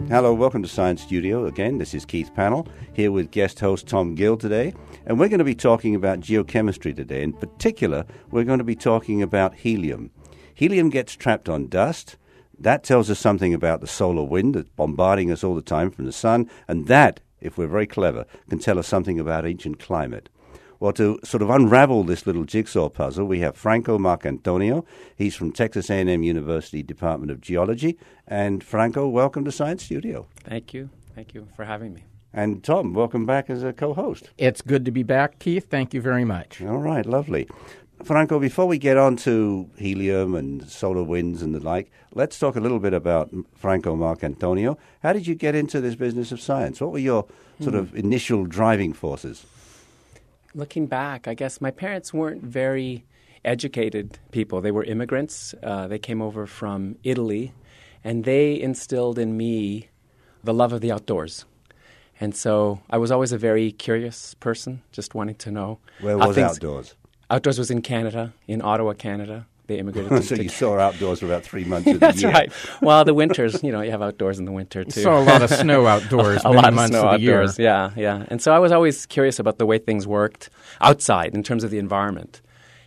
Hello, welcome to Science Studio. Again, this is Keith Pannell, here with guest host Tom Gill today. And we're going to be talking about geochemistry today. In particular, we're going to be talking about helium. Helium gets trapped on dust. That tells us something about the solar wind that's bombarding us all the time from the sun. And that, if we're very clever, can tell us something about ancient climate. Well, to sort of unravel this little jigsaw puzzle, we have Franco Marcantonio. He's from Texas A&M University Department of Geology. And Franco, welcome to Science Studio. Thank you. Thank you for having me. And Tom, welcome back as a co-host. It's good to be back, Keith. Thank you very much. All right, lovely. Franco, before we get on to helium and solar winds and the like, let's talk a little bit about Franco Marcantonio. How did you get into this business of science? What were your sort of initial driving forces? Looking back, I guess my parents weren't very educated people. They were immigrants. They came over from Italy, and they instilled in me the love of the outdoors. And so I was always a very curious person, just wanting to know. Where was outdoors? Outdoors was in Canada, in Ottawa, Canada. They immigrated So you saw outdoors for about 3 months of the That's year. right. Well, the winters, you have outdoors in the winter, too. Saw a lot of snow outdoors a many lot of months snow of the outdoors. year. Yeah. And so I was always curious about the way things worked outside in terms of the environment.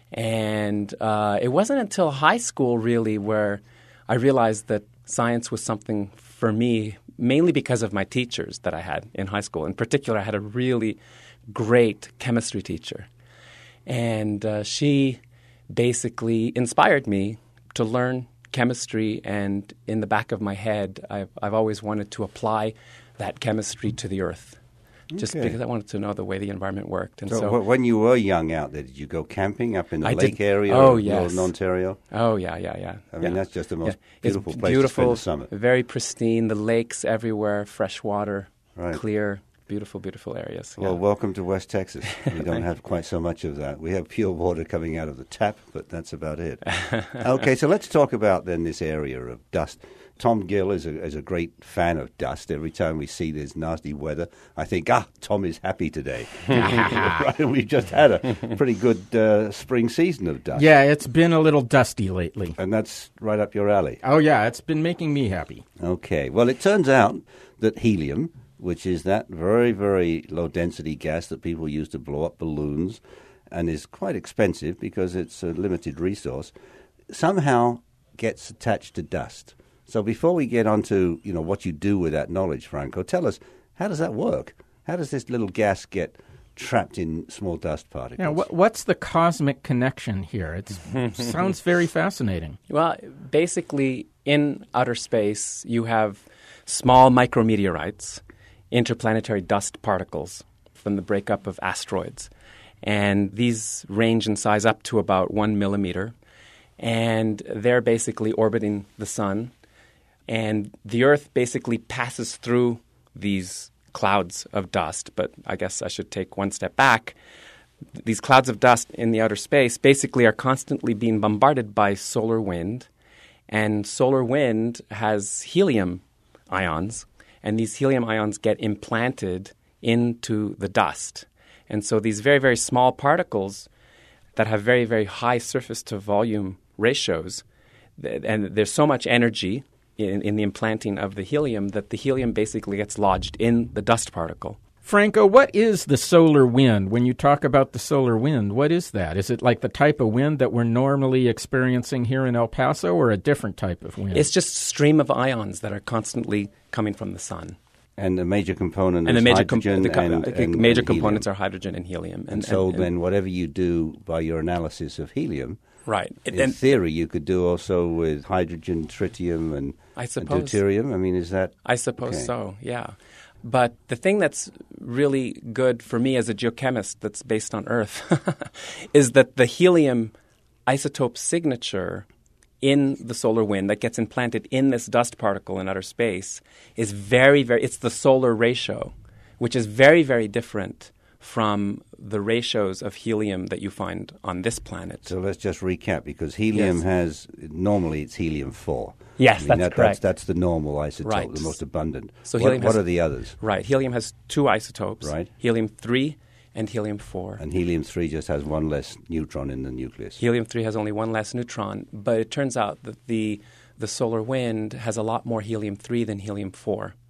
And it wasn't until high school, really, where I realized that science was something for me, mainly because of my teachers that I had in high school. In particular, I had a really great chemistry teacher. And she basically inspired me to learn chemistry, and in the back of my head, I've always wanted to apply that chemistry to the earth, just because I wanted to know the way the environment worked. And so when you were young out there, did you go camping up in the lake area of Northern Ontario? Oh, yeah. I mean, that's just the most beautiful it's place to spend the summer. Very pristine, the lakes everywhere, fresh water, Right. Clear. Beautiful, beautiful areas. Well, welcome to West Texas. We don't have quite so much of that. We have pure water coming out of the tap, but that's about it. Okay, so let's talk about then this area of dust. Tom Gill is a great fan of dust. Every time we see this nasty weather, I think, Tom is happy today. Right? We've just had a pretty good spring season of dust. Yeah, it's been a little dusty lately. And that's right up your alley. Oh, yeah, it's been making me happy. Okay, well, it turns out that helium, which is that very, very low-density gas that people use to blow up balloons and is quite expensive because it's a limited resource, somehow gets attached to dust. So before we get on to what you do with that knowledge, Franco, tell us, how does that work? How does this little gas get trapped in small dust particles? Yeah, what's the cosmic connection here? It sounds very fascinating. Well, basically, in outer space, you have small micrometeorites, interplanetary dust particles from the breakup of asteroids. And these range in size up to about 1 millimeter. And they're basically orbiting the sun. And the Earth basically passes through these clouds of dust. But I guess I should take one step back. These clouds of dust in the outer space basically are constantly being bombarded by solar wind. And solar wind has helium ions. And these helium ions get implanted into the dust. And so these very, very small particles that have very, very high surface-to-volume ratios, and there's so much energy in the implanting of the helium that the helium basically gets lodged in the dust particle. Franco, what is the solar wind? When you talk about the solar wind, what is that? Is it like the type of wind that we're normally experiencing here in El Paso, or a different type of wind? It's just a stream of ions that are constantly coming from the sun. And the major component and is the hydrogen and major components are hydrogen and helium. And so then whatever you do by your analysis of helium, right. In theory, you could do also with hydrogen, tritium, and deuterium. I mean, is that... I suppose so, yeah. But the thing that's really good for me as a geochemist that's based on Earth is that the helium isotope signature in the solar wind that gets implanted in this dust particle in outer space is very, very – it's the solar ratio, which is very, very different from the ratios of helium that you find on this planet. So let's just recap, because helium has – normally it's helium-4. Yes, that's correct. That's the normal isotope, the most abundant. So what are the others? Right. Helium has 2 isotopes, right. Helium-3 and helium-4. And helium-3 just has 1 less neutron in the nucleus. Helium-3 has only 1 less neutron, but it turns out that the solar wind has a lot more helium-3 than helium-4.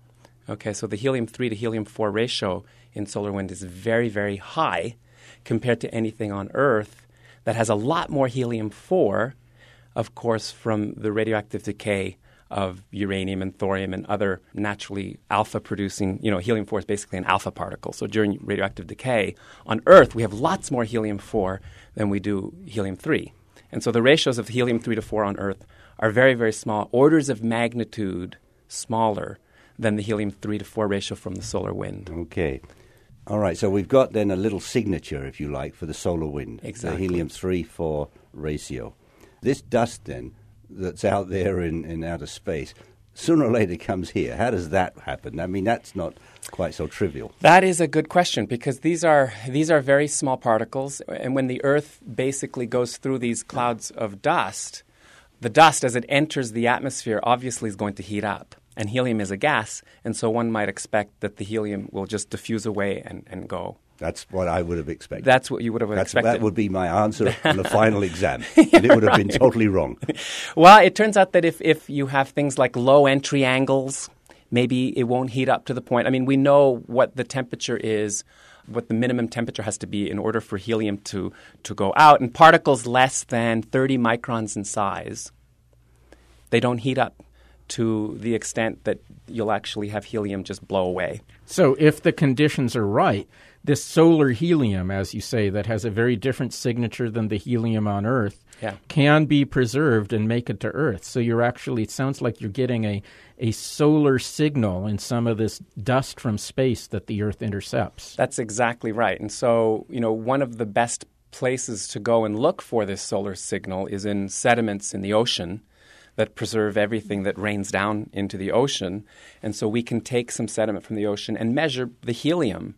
Okay, so the helium-3 to helium-4 ratio in solar wind is very, very high compared to anything on Earth that has a lot more helium-4, of course, from the radioactive decay of uranium and thorium and other naturally alpha-producing, helium-4 is basically an alpha particle. So during radioactive decay, on Earth, we have lots more helium-4 than we do helium-3. And so the ratios of helium-3 to 4 on Earth are very, very small, orders of magnitude smaller than the helium-3 to 4 ratio from the solar wind. Okay. All right, so we've got then a little signature, if you like, for the solar wind. Exactly. The helium-3-4 ratio. This dust then that's out there in outer space, sooner or later comes here. How does that happen? I mean, that's not quite so trivial. That is a good question because these are very small particles, and when the Earth basically goes through these clouds of dust, the dust, as it enters the atmosphere, obviously is going to heat up. And helium is a gas, and so one might expect that the helium will just diffuse away and go. That's what I would have expected. That's what you would have expected. That would be my answer on the final exam, and it would have been totally wrong. Well, it turns out that if you have things like low entry angles, maybe it won't heat up to the point. I mean, we know what the temperature is, what the minimum temperature has to be in order for helium to go out. And particles less than 30 microns in size, they don't heat up to the extent that you'll actually have helium just blow away. So if the conditions are right, this solar helium, as you say, that has a very different signature than the helium on Earth, can be preserved and make it to Earth. So you're actually, it sounds like you're getting a solar signal in some of this dust from space that the Earth intercepts. That's exactly right. And so, one of the best places to go and look for this solar signal is in sediments in the ocean that preserve everything that rains down into the ocean. And so we can take some sediment from the ocean and measure the helium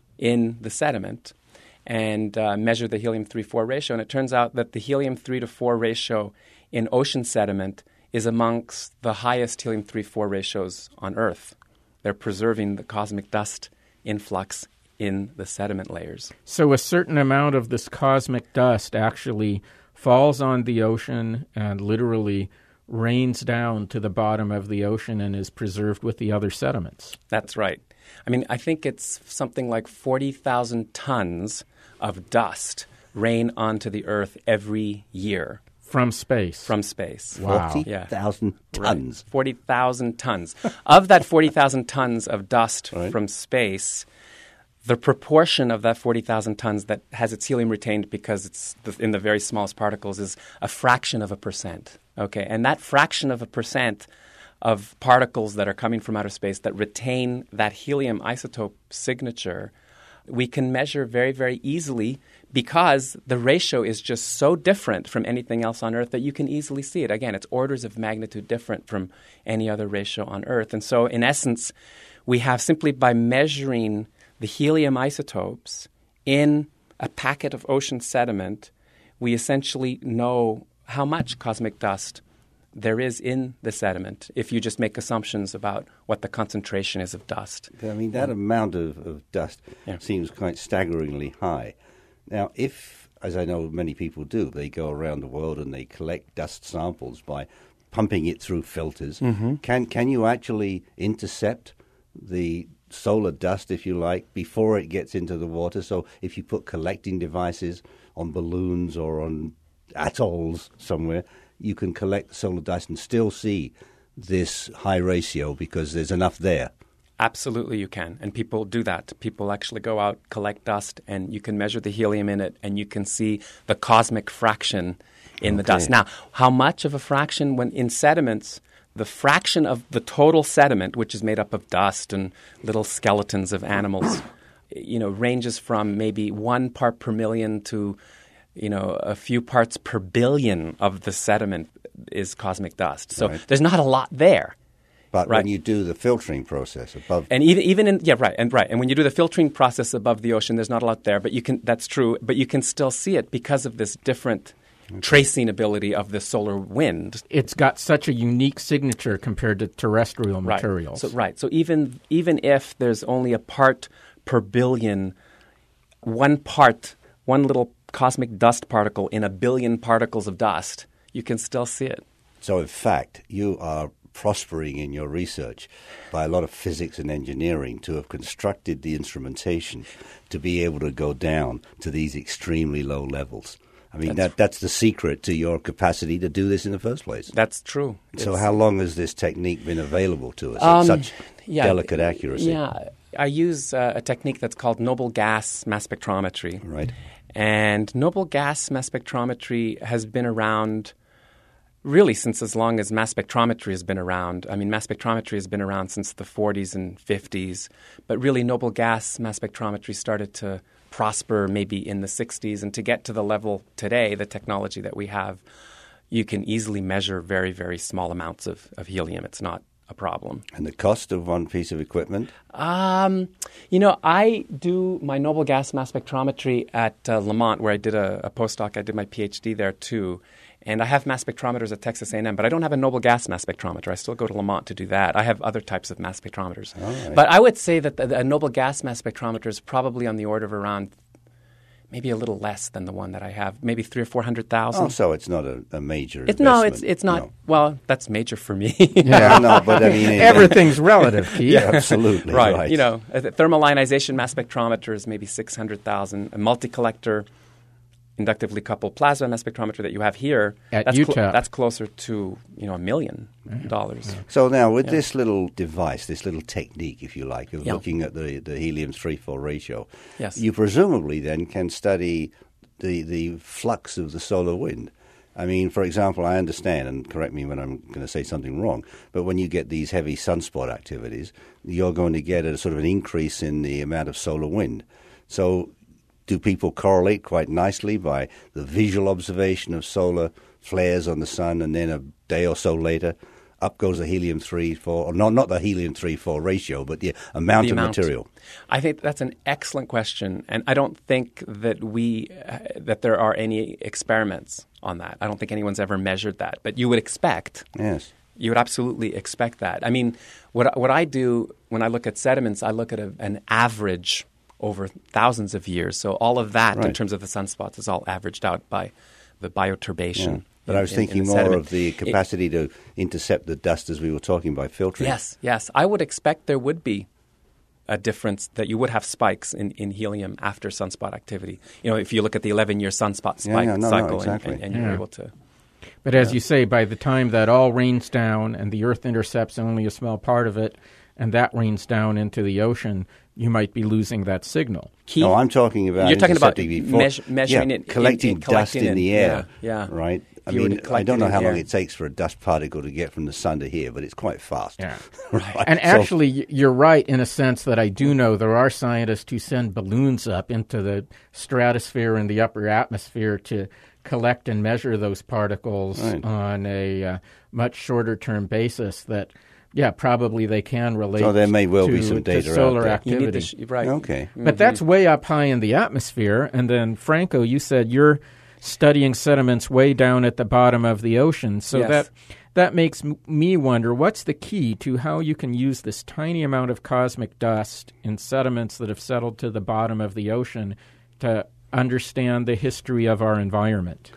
in the sediment and measure the helium-3-4 ratio. And it turns out that the helium-3 to 4 ratio in ocean sediment is amongst the highest helium-3-4 ratios on Earth. They're preserving the cosmic dust influx in the sediment layers. So a certain amount of this cosmic dust actually falls on the ocean and literally rains down to the bottom of the ocean and is preserved with the other sediments. That's right. I mean, I think it's something like 40,000 tons of dust rain onto the Earth every year. From space? From space. Wow. 40,000 tons. Right. 40,000 tons. Of that 40,000 tons of dust from space, the proportion of that 40,000 tons that has its helium retained because it's in the very smallest particles is a fraction of a percent. Okay, and that fraction of a percent of particles that are coming from outer space that retain that helium isotope signature, we can measure very, very easily because the ratio is just so different from anything else on Earth that you can easily see it. Again, it's orders of magnitude different from any other ratio on Earth. And so, in essence, we have simply by measuring the helium isotopes in a packet of ocean sediment, we essentially know how much cosmic dust there is in the sediment if you just make assumptions about what the concentration is of dust. I mean, that amount of dust seems quite staggeringly high. Now, if, as I know many people do, they go around the world and they collect dust samples by pumping it through filters, can you actually intercept the solar dust, if you like, before it gets into the water? So if you put collecting devices on balloons or on atolls somewhere, you can collect solar dust and still see this high ratio because there's enough there. Absolutely you can, and people do that. People actually go out, collect dust, and you can measure the helium in it, and you can see the cosmic fraction in the dust. Now, how much of a fraction? When in sediments, the fraction of the total sediment, which is made up of dust and little skeletons of animals, ranges from maybe 1 part per million to a few parts per billion of the sediment is cosmic dust. So there's not a lot there. But when you do the filtering process above, and and when you do the filtering process above the ocean, there's not a lot there. But that's true. But you can still see it because of this different tracing ability of the solar wind. It's got such a unique signature compared to terrestrial materials. So even if there's only a part per billion, one little cosmic dust particle in a billion particles of dust, you can still see it. So in fact, you are prospering in your research by a lot of physics and engineering to have constructed the instrumentation to be able to go down to these extremely low levels. I mean, that's the secret to your capacity to do this in the first place. That's true. So how long has this technique been available to us at such delicate accuracy? Yeah, I use a technique that's called noble gas mass spectrometry. Right. And noble gas mass spectrometry has been around really since as long as mass spectrometry has been around. I mean, mass spectrometry has been around since the 40s and 50s, but really noble gas mass spectrometry started to prosper maybe in the 60s, and to get to the level today, the technology that we have, you can easily measure very, very small amounts of helium. It's not a problem. And the cost of one piece of equipment? I do my noble gas mass spectrometry at Lamont, where I did a postdoc. I did my PhD there too. And I have mass spectrometers at Texas A&M, but I don't have a noble gas mass spectrometer. I still go to Lamont to do that. I have other types of mass spectrometers. Right. But I would say that a noble gas mass spectrometer is probably on the order of around maybe a little less than the one that I have, maybe 300,000 or 400,000. Oh, so it's not a major investment. No, it's not. No. Well, that's major for me. Yeah, no, but I mean... Everything's relative, Keith. Yeah, absolutely. Right. You know, a thermal ionization mass spectrometer is maybe 600,000. A multi-collector inductively coupled plasma mass spectrometer that you have here, that's Utah. That's closer to $1 million. Yeah. So now with this little device, this little technique, if you like, of looking at the helium 3-4 ratio, you presumably then can study the flux of the solar wind. I mean, for example, I understand, and correct me when I'm going to say something wrong, but when you get these heavy sunspot activities, you're going to get a sort of an increase in the amount of solar wind. So do people correlate quite nicely by the visual observation of solar flares on the sun, and then a day or so later, up goes the helium 3-4, or not the helium 3-4 ratio, but the amount of material? I think that's an excellent question, and I don't think that that there are any experiments on that. I don't think anyone's ever measured that, but you would expect. Yes. You would absolutely expect that. I mean, what I do when I look at sediments, I look at an average over thousands of years. So all of that in terms of the sunspots is all averaged out by the bioturbation. Yeah. But I was thinking more sediment. Of the capacity to intercept the dust as we were talking by filtering. Yes. I would expect there would be a difference, that you would have spikes in helium after sunspot activity. You know, if you look at the 11-year sunspot spike cycle exactly. and you're able to... But as you say, by the time that all rains down and the Earth intercepts only a small part of it, and that rains down into the ocean, you might be losing that signal. No, I'm talking about... You're talking about measuring it. Collecting dust in the air. Yeah. Right? I mean, I don't know how long it takes for a dust particle to get from the sun to here, but it's quite fast. Yeah. Right. And actually, you're right in a sense that I do know there are scientists who send balloons up into the stratosphere and the upper atmosphere to collect and measure those particles on a much shorter-term basis that... Yeah, probably they can relate. So there may well be some data to solar out there. activity. Right. Okay. Mm-hmm. But that's way up high in the atmosphere. And then, Franco, you said you're studying sediments way down at the bottom of the ocean. So that makes me wonder, what's the key to how you can use this tiny amount of cosmic dust in sediments that have settled to the bottom of the ocean to understand the history of our environment?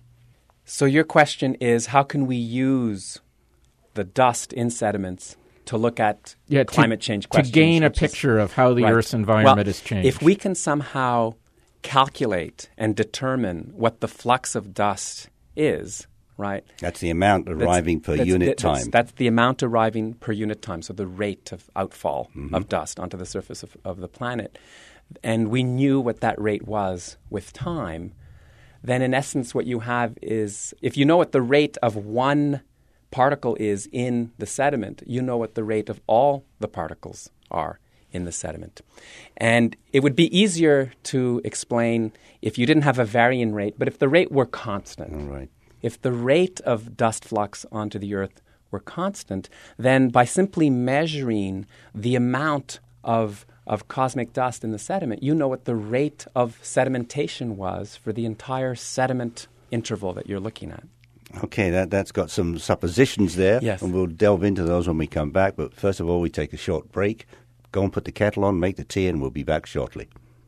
So your question is, how can we use the dust in sediments to look at climate change questions? To gain a picture of how the Earth's environment has changed. If we can somehow calculate and determine what the flux of dust is, right? That's the amount arriving per unit time. That's the amount arriving per unit time, so the rate of outfall of dust onto the surface of the planet. And we knew what that rate was with time. Then in essence what you have is, if you know what the rate of one particle is in the sediment, you know what the rate of all the particles are in the sediment. And it would be easier to explain if you didn't have a varying rate, but if the rate were constant. All right. If the rate of dust flux onto the Earth were constant, then by simply measuring the amount of cosmic dust in the sediment, you know what the rate of sedimentation was for the entire sediment interval that you're looking at. Okay, that's got some suppositions there, and we'll delve into those when we come back. But first of all, we take a short break, go and put the kettle on, make the tea, and we'll be back shortly.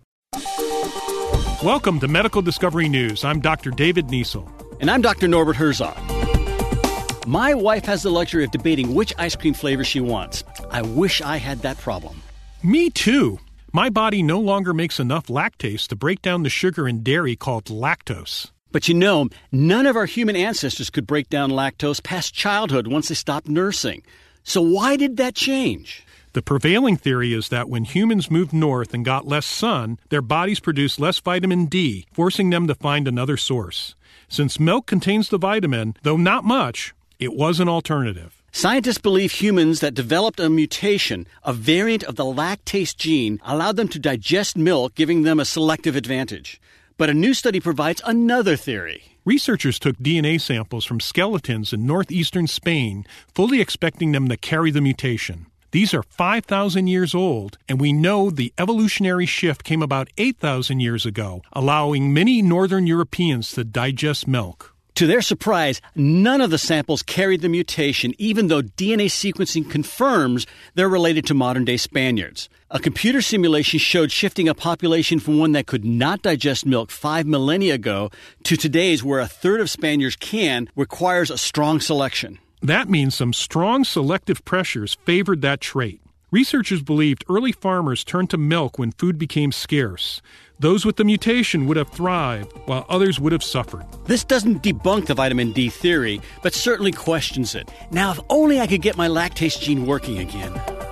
Welcome to Medical Discovery News. I'm Dr. David Niesel. And I'm Dr. Norbert Herzog. My wife has the luxury of debating which ice cream flavor she wants. I wish I had that problem. Me too. My body no longer makes enough lactase to break down the sugar in dairy called lactose. But you know, none of our human ancestors could break down lactose past childhood once they stopped nursing. So why did that change? The prevailing theory is that when humans moved north and got less sun, their bodies produced less vitamin D, forcing them to find another source. Since milk contains the vitamin, though not much, it was an alternative. Scientists believe humans that developed a mutation, a variant of the lactase gene, allowed them to digest milk, giving them a selective advantage. But a new study provides another theory. Researchers took DNA samples from skeletons in northeastern Spain, fully expecting them to carry the mutation. These are 5,000 years old, and we know the evolutionary shift came about 8,000 years ago, allowing many northern Europeans to digest milk. To their surprise, none of the samples carried the mutation, even though DNA sequencing confirms they're related to modern-day Spaniards. A computer simulation showed shifting a population from one that could not digest milk 5 millennia ago to today's where a third of Spaniards can requires a strong selection. That means some strong selective pressures favored that trait. Researchers believed early farmers turned to milk when food became scarce. Those with the mutation would have thrived, while others would have suffered. This doesn't debunk the vitamin D theory, but certainly questions it. Now, if only I could get my lactase gene working again.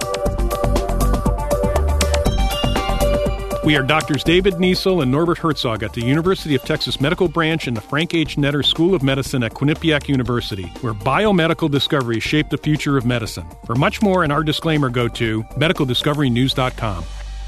We are Drs. David Niesel and Norbert Herzog at the University of Texas Medical Branch and the Frank H. Netter School of Medicine at Quinnipiac University, where biomedical discoveries shape the future of medicine. For much more and our disclaimer, go to medicaldiscoverynews.com.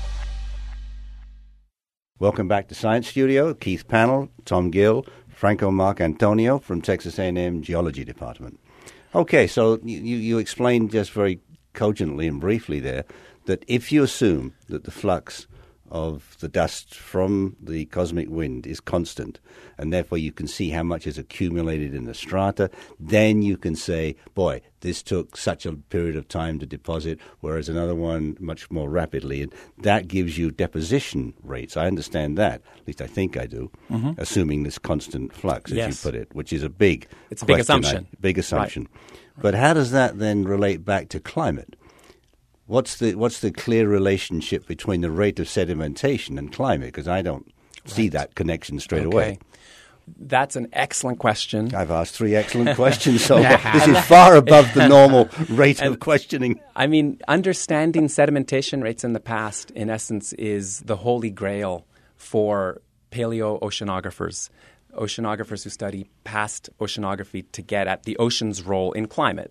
Welcome back to Science Studio. Keith Pannell, Tom Gill, Franco Marcantonio from Texas A&M Geology Department. Okay, so you explained just very cogently and briefly there that if you assume that the flux of the dust from the cosmic wind is constant, and therefore you can see how much is accumulated in the strata, then you can say, boy, this took such a period of time to deposit, whereas another one much more rapidly. And that gives you deposition rates. I understand that, at least I think I do, assuming this constant flux, as you put it, which is a big It's a big assumption. Big assumption. Right. But how does that then relate back to climate? What's the clear relationship between the rate of sedimentation and climate? Because I don't see that connection straight away. That's an excellent question. I've asked 3 excellent questions, so this is far above the normal rate of questioning. I mean, understanding sedimentation rates in the past, in essence, is the holy grail for paleoceanographers, oceanographers who study past oceanography to get at the ocean's role in climate.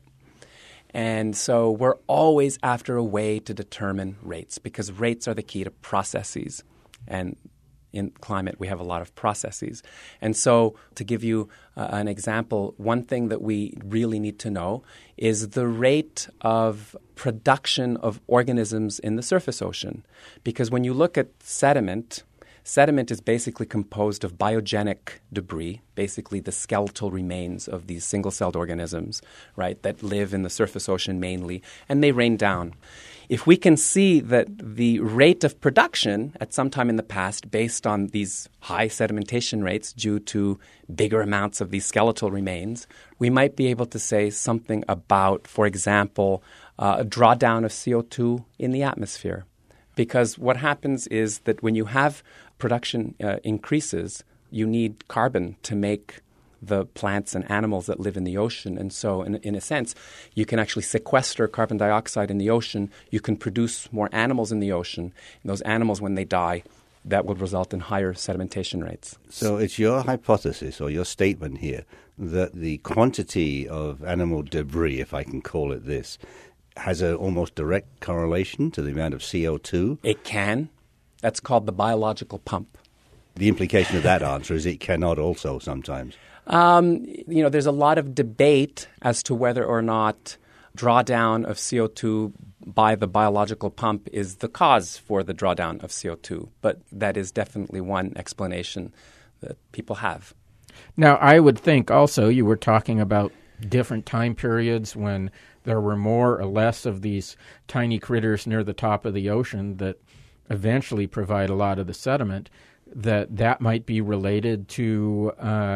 And so we're always after a way to determine rates because rates are the key to processes. And in climate, we have a lot of processes. And so to give you an example, one thing that we really need to know is the rate of production of organisms in the surface ocean. Because when you look at sediment is basically composed of biogenic debris, basically the skeletal remains of these single-celled organisms, right, that live in the surface ocean mainly, and they rain down. If we can see that the rate of production at some time in the past, based on these high sedimentation rates due to bigger amounts of these skeletal remains, we might be able to say something about, for example, a drawdown of CO2 in the atmosphere. Because what happens is that when you have production increases, you need carbon to make the plants and animals that live in the ocean. And so, in a sense, you can actually sequester carbon dioxide in the ocean. You can produce more animals in the ocean. And those animals, when they die, that would result in higher sedimentation rates. So it's your hypothesis or your statement here that the quantity of animal debris, if I can call it this, has an almost direct correlation to the amount of CO2? It can. That's called the biological pump. The implication of that answer is it cannot also sometimes. There's a lot of debate as to whether or not drawdown of CO2 by the biological pump is the cause for the drawdown of CO2. But that is definitely one explanation that people have. Now, I would think also you were talking about different time periods when there were more or less of these tiny critters near the top of the ocean that eventually provide a lot of the sediment, that might be related to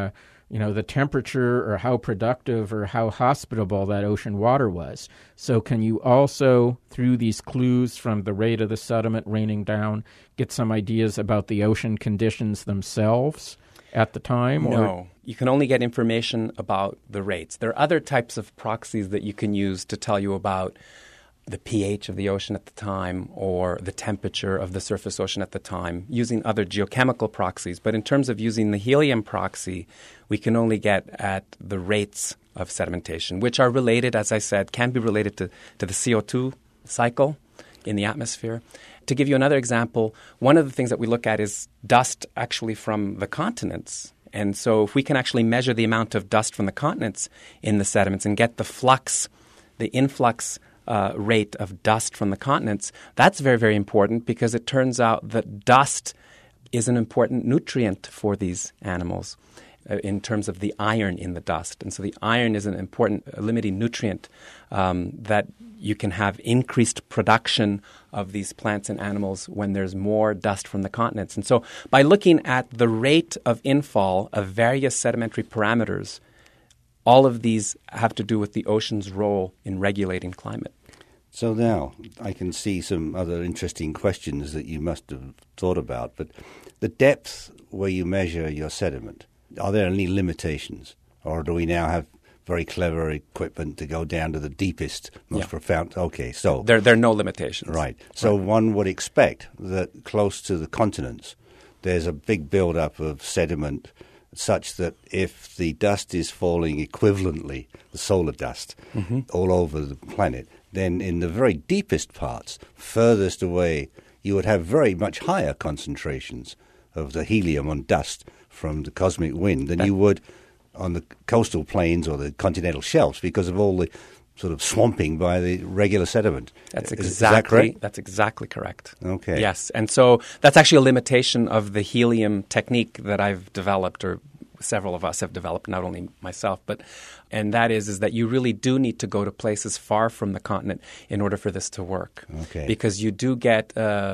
the temperature or how productive or how hospitable that ocean water was. So can you also, through these clues from the rate of the sediment raining down, get some ideas about the ocean conditions themselves at the time? No. You can only get information about the rates. There are other types of proxies that you can use to tell you about the pH of the ocean at the time or the temperature of the surface ocean at the time, using other geochemical proxies. But in terms of using the helium proxy, we can only get at the rates of sedimentation, which are related, as I said, can be related to the CO2 cycle in the atmosphere. To give you another example, one of the things that we look at is dust actually from the continents. And so if we can actually measure the amount of dust from the continents in the sediments and get the flux, the influx rate of dust from the continents, that's very, very important because it turns out that dust is an important nutrient for these animals in terms of the iron in the dust. And so the iron is an important limiting nutrient that you can have increased production of these plants and animals when there's more dust from the continents. And so by looking at the rate of infall of various sedimentary parameters, all of these have to do with the ocean's role in regulating climate. So now I can see some other interesting questions that you must have thought about. But the depth where you measure your sediment, are there any limitations? Or do we now have very clever equipment to go down to the deepest, most profound? Okay, so there are no limitations. Right. So one would expect that close to the continents there's a big build-up of sediment such that if the dust is falling equivalently, the solar dust, all over the planet, then in the very deepest parts, furthest away, you would have very much higher concentrations of the helium on dust from the cosmic wind than you would on the coastal plains or the continental shelves because of all the sort of swamping by the regular sediment. That's exactly, is that correct? That's exactly correct. Okay. Yes, and so that's actually a limitation of the helium technique that I've developed, or several of us have developed, not only myself, and that is that you really do need to go to places far from the continent in order for this to work. Okay. Because you do get,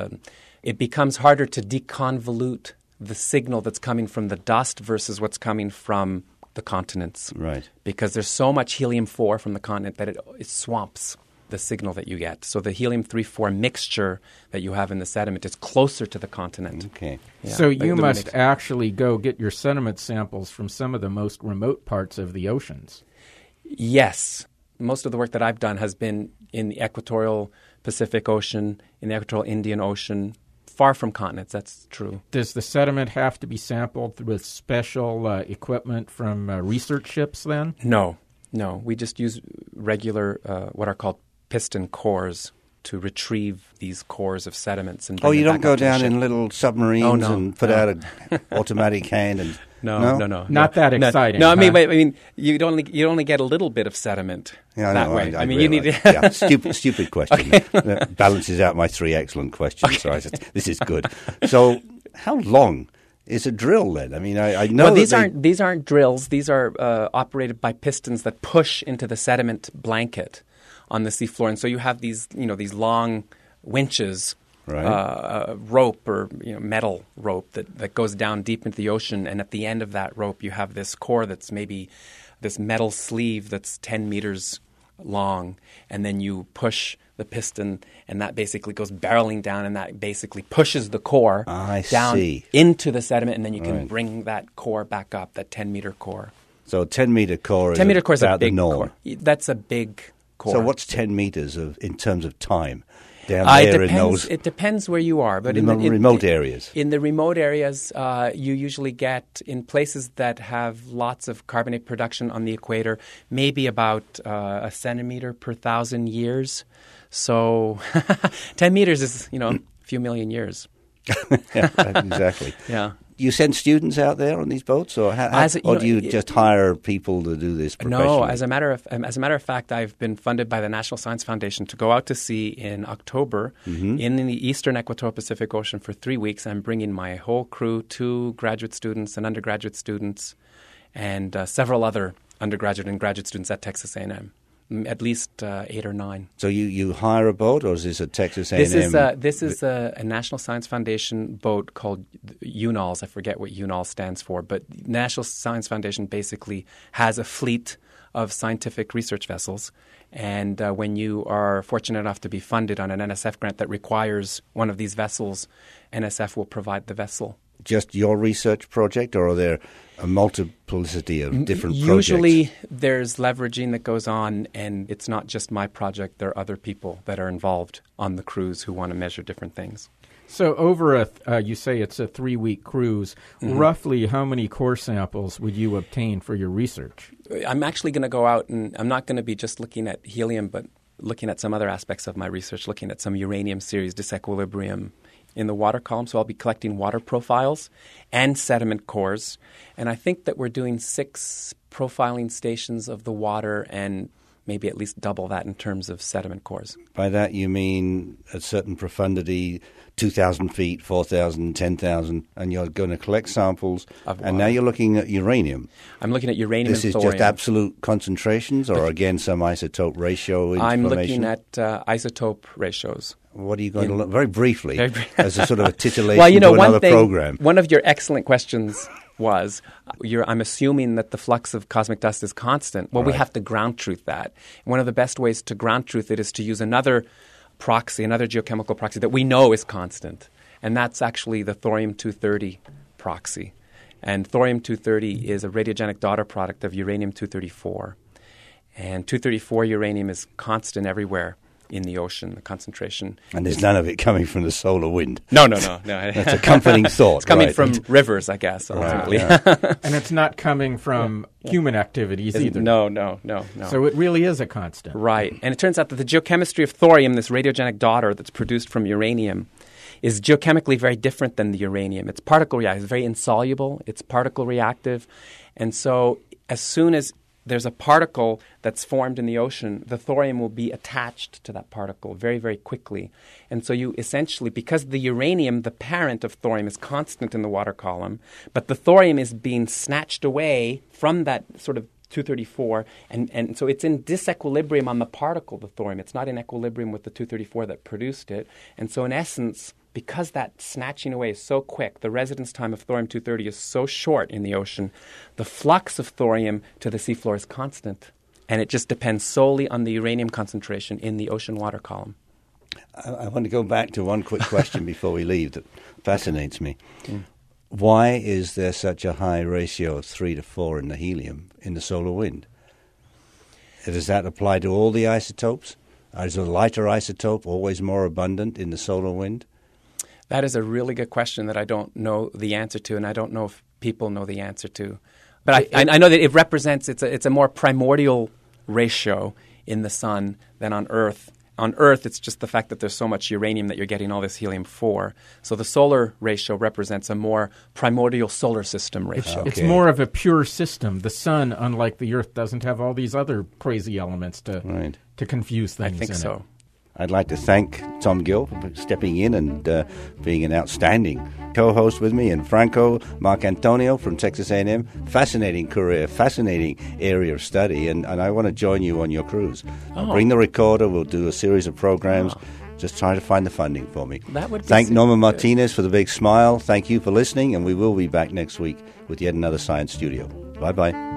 it becomes harder to deconvolute the signal that's coming from the dust versus what's coming from the continents. Right. Because there's so much helium-4 from the continent that it swamps the signal that you get. So the helium-3-4 mixture that you have in the sediment is closer to the continent. Okay. Yeah. So you must actually go get your sediment samples from some of the most remote parts of the oceans. Yes. Most of the work that I've done has been in the equatorial Pacific Ocean, in the equatorial Indian Ocean, far from continents. That's true. Does the sediment have to be sampled with special equipment from research ships then? No. We just use regular, what are called piston cores to retrieve these cores of sediments. And you don't go down in little submarines and put out an automatic hand and... No. Not that exciting. No, I mean, you'd only get a little bit of sediment that way. I mean, you need to... stupid question. That balances out my three excellent questions. So I said, this is good. So how long is a drill then? I mean, I know these aren't drills. These are operated by pistons that push into the sediment blanket on the seafloor, and so you have these long winches. Right. Rope or metal rope that goes down deep into the ocean, and at the end of that rope you have this core that's maybe this metal sleeve that's 10 meters long, and then you push the piston and that basically goes barreling down, and that basically pushes the core down into the sediment, and then you can bring that core back up, that 10-meter core. So a 10-meter core is about a big core. That's a big core. So what's 10 meters in terms of time? Down there it depends where you are, but in the remote areas. In the remote areas, you usually get in places that have lots of carbonate production on the equator, maybe about a centimeter per 1,000 years. So 10 meters is a few million years. Yeah, exactly. Yeah. You send students out there on these boats, or do you just hire people to do this professionally? No, as a matter of fact, I've been funded by the National Science Foundation to go out to sea in October in the eastern equatorial Pacific Ocean for 3 weeks. I'm bringing my whole crew, 2 graduate students and undergraduate students, and several other undergraduate and graduate students at Texas A&M. at least 8 or 9. So you hire a boat, or is this a Texas A&M? This is a National Science Foundation boat called UNOLS. I forget what UNOLS stands for, but National Science Foundation basically has a fleet of scientific research vessels. And when you are fortunate enough to be funded on an NSF grant that requires one of these vessels, NSF will provide the vessel. Just your research project, or are there a multiplicity of different projects? Usually there's leveraging that goes on, and it's not just my project. There are other people that are involved on the cruise who want to measure different things. So over you say it's a 3-week cruise. Mm-hmm. Roughly how many core samples would you obtain for your research? I'm actually going to go out, and I'm not going to be just looking at helium, but looking at some other aspects of my research, looking at some uranium series disequilibrium in the water column. So I'll be collecting water profiles and sediment cores. And I think that we're doing 6 profiling stations of the water and maybe at least double that in terms of sediment cores. By that you mean a certain profundity, 2,000 feet, 4,000, 10,000, and you're going to collect samples. And now you're looking at uranium. I'm looking at uranium and thorium. This is just absolute concentrations, or again some isotope ratio information? I'm looking at isotope ratios. What are you going to look very briefly as a sort of a titillation to another program? One of your excellent questions was, I'm assuming that the flux of cosmic dust is constant. Well, we have to ground truth that. And one of the best ways to ground truth it is to use another proxy, another geochemical proxy that we know is constant. And that's actually the thorium-230 proxy. And thorium-230 is a radiogenic daughter product of uranium-234. And 234 uranium is constant everywhere in the ocean, the concentration. And there's none of it coming from the solar wind. No. That's a comforting thought. It's coming from rivers, I guess, ultimately. And it's not coming from human activities either. No. So it really is a constant. Right. And it turns out that the geochemistry of thorium, this radiogenic daughter that's produced from uranium, is geochemically very different than the uranium. It's particle reactive. It's very insoluble. It's particle reactive. And so as soon as there's a particle that's formed in the ocean, the thorium will be attached to that particle very, very quickly. And so you essentially, because the uranium, the parent of thorium, is constant in the water column, but the thorium is being snatched away from that sort of 234, and so it's in disequilibrium on the particle, the thorium. It's not in equilibrium with the 234 that produced it. And so in essence, because that snatching away is so quick, the residence time of thorium-230 is so short in the ocean, the flux of thorium to the seafloor is constant. And it just depends solely on the uranium concentration in the ocean water column. I want to go back to one quick question before we leave that fascinates me. Why is there such a high ratio of 3 to 4 in the helium in the solar wind? Does that apply to all the isotopes? Is a lighter isotope always more abundant in the solar wind? That is a really good question that I don't know the answer to, and I don't know if people know the answer to. But I know that it represents, it's a more primordial ratio in the sun than on Earth. On Earth, it's just the fact that there's so much uranium that you're getting all this helium-4. So the solar ratio represents a more primordial solar system ratio. It's more of a pure system. The sun, unlike the Earth, doesn't have all these other crazy elements to confuse things. I think so. I'd like to thank Tom Gill for stepping in and being an outstanding co-host with me, and Franco Marcantonio from Texas A&M. Fascinating career, fascinating area of study, and I want to join you on your cruise. I'll bring the recorder, we'll do a series of programs, just try to find the funding for me. That would be Thank Norma Martinez for the big smile. Thank you for listening, and we will be back next week with yet another Science Studio. Bye-bye.